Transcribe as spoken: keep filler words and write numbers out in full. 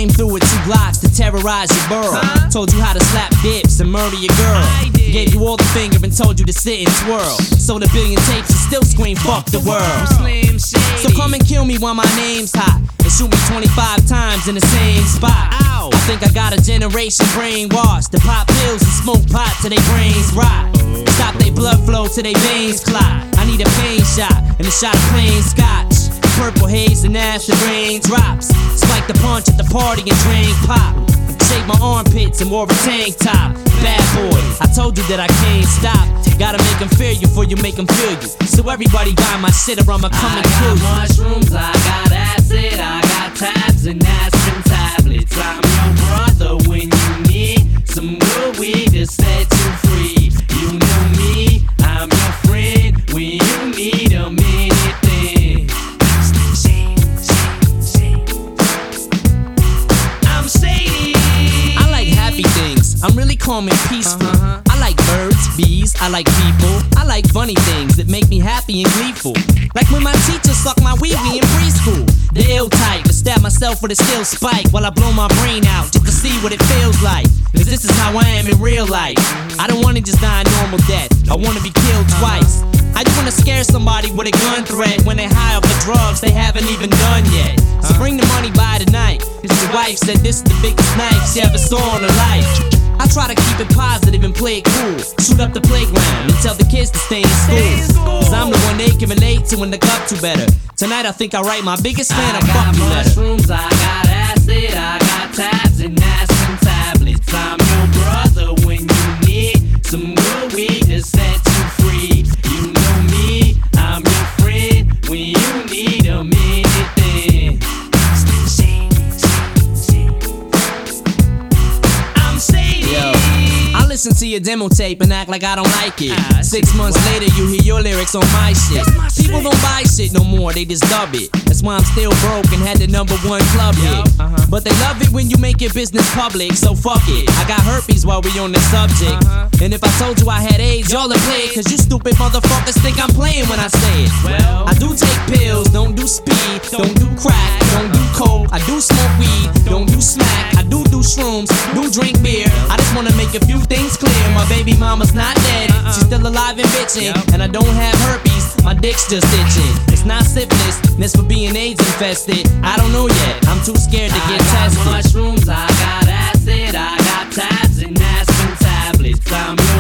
came through with two blocks to terrorize your borough. Huh? Told you how to slap dips and murder your girl. Gave you all the finger and told you to sit and twirl. Sold a billion tapes and still scream fuck the world. Slim Shady. So come and kill me while my name's hot, and shoot me twenty-five times in the same spot. Ow. I think I got a generation brainwashed to pop pills and smoke pot till they brains rot. Stop they blood flow till they veins clot. I need a pain shot and a shot of plain scotch. Purple haze and acid raindrops. Spike the punch at the party and drink pop. Shake my armpits and wore a tank top. Bad boy, I told you that I can't stop. Gotta make them fear you before you make them feel you. So everybody buy my shit or I'ma come I and kill got you. mushrooms, I got acid, I got tabs and aspirin tablets. I'm your brother when you need some good weed to set you free. You know me, I'm your friend when you need a minute then. I'm shady. I like happy things, I'm really calm and peaceful. Uh-huh. I like birds, bees, I like people. I like funny things that make me happy and gleeful. Like when my teacher sucked my wee-wee in preschool. The ill type to stab myself with a steel spike while I blow my brain out just to see what it feels like. Cause this is how I am in real life. I don't wanna just die a normal death, I wanna be killed twice. I just wanna scare somebody with a gun threat when they high off the drugs they haven't even done yet. So bring the money by tonight, cause your wife said this is the biggest knife she ever saw in her life. I try to keep it positive and play it cool. Shoot up the playground and tell the kids to stay in school. Cause I'm the one they can relate to and look up to better. Tonight I think I'll write my biggest fan a fuck you letter. Mushrooms, I got acid, I got tabs and aspirin tablets. I'm your brother when you need some good weed to set you free. You know me, I'm your friend when you need a minute then. I'm shady. Yo, I listen to your demo tape and act like I don't like it. Ah, Six months wow. later, you hear your lyrics on my shit. That's my People shit. don't buy shit no more, they just dub it. That's why I'm still broke and had the number one club hit. Yup, uh-huh. But they love it when you make your business public, so fuck it. I got herpes while we on the subject. Uh-huh. And if I told you I had AIDS, y'all would play it. Cause you stupid motherfuckers think I'm playing when I say it. Well, I do take pills, don't do speed, don't do crack, don't do coke, I do smoke weed, don't do smack, I do do shrooms, do drink beer. I just wanna make a few things clear. My baby mama's not dead, she's still alive and bitching. And I don't have herpes, my dick's just itching. It's not syphilis, this for being AIDS infested. I don't know yet, I'm too scared to get I got tested. mushrooms, I got acid, I got tabs and aspirin tablets. I'm your